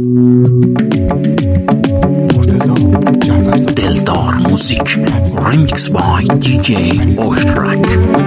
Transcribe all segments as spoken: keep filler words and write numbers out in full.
دلدار موزیک ریمیکس بای دی جی اوشترک.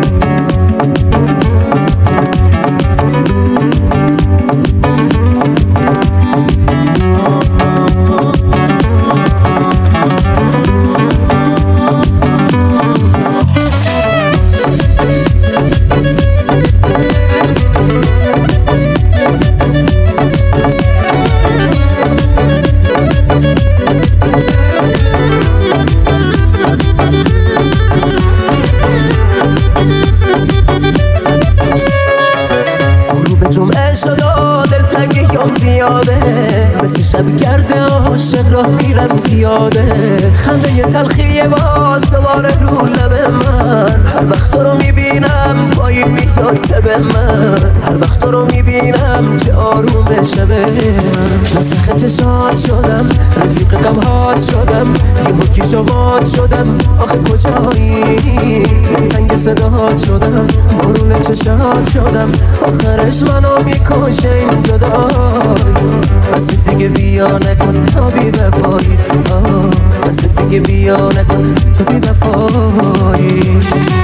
جمعه شد و دلتنگی هم زیاده، مثل شب گرده عاشق راه میرم پیاده. خنده تلخی باز دوباره رو لب من، هر وقت تو رو میبینم پایین میاد تب من، هر وقت تو رو میبینم چه آروم شبه. نسخه چشات شدم، رفیق غمهات شدم، یهو کی شمات شدم، آخه کجایی؟ دلتنگ صداهات شدم، بارون چشات شدم، آخرش منو میکشه این جدایی. بس دیگه بیا نکن تا بی وفایی، بس دیگه بیا نکن تا بی وفایی.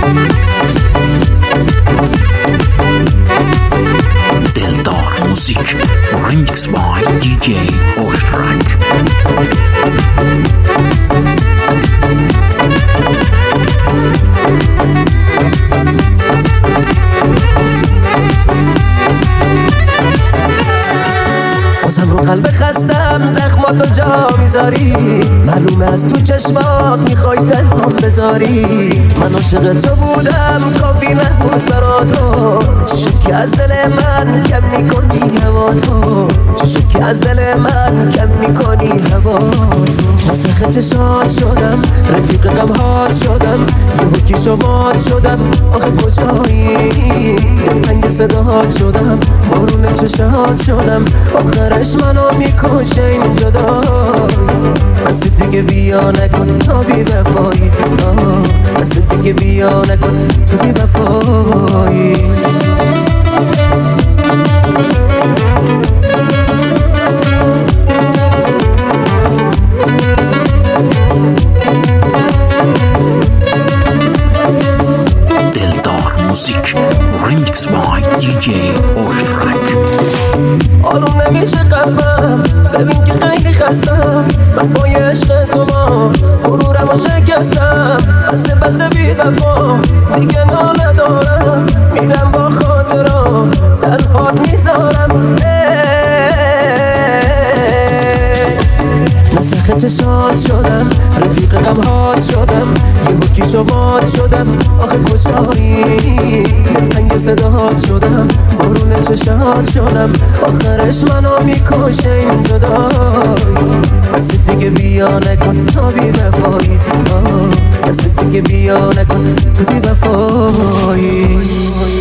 دلدار موزیک ریمیکس بای دی جی اوشترک. بازم رو قلب خستم زخماتو جا میذاری، معلومه از تو چشمات میخوای تنهام بذاری. من عاشق تو بودم کافی نبود برا تو، چی شد که از دل من کم میکنی هوا تو، چی شد که از دل من کم میکنی هوا تو. نسخه چشات شدم، رفیق غمهات شدم، یهو کی شمات شدم، آخه کجایی؟ دلتنگ صداهات شدم، بارون چشات شدم، آخرش منو میکشه این جدایی. بس دیگه بیا نکن تا بی وفایی، بس دیگه بیا نکن تا بی وفایی. دلدار موزیک ریمیکس بای دی جی اوشترک. آروم نمیشه قلبم، ببین که خیلی خستم، من با یه عشق تو ما غرورم و شکستم. بسه بسه بی وفا دیگه ناله دارم، میرم با خاطرها تنهات میذارم. نسخه چشات شدم، رفیق غمهات شدم، یهو کی شمات شدم، آخه کجایی؟ دلتنگ صداهات شدم، بارون چشات شدم، آخرش منو میکشه این جدایی. بس دیگه بیا نکن تا بی وفایی، بس دیگه بیا نکن تا بی وفایی.